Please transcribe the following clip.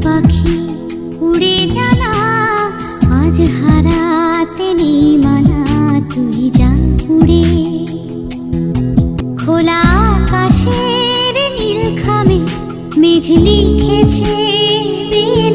পাখি উড়ে জানা, আজ হারাতে নেই মানা, তুই যা উড়ে। খোলা আকাশের নীল খামে মেঘ লিখেছে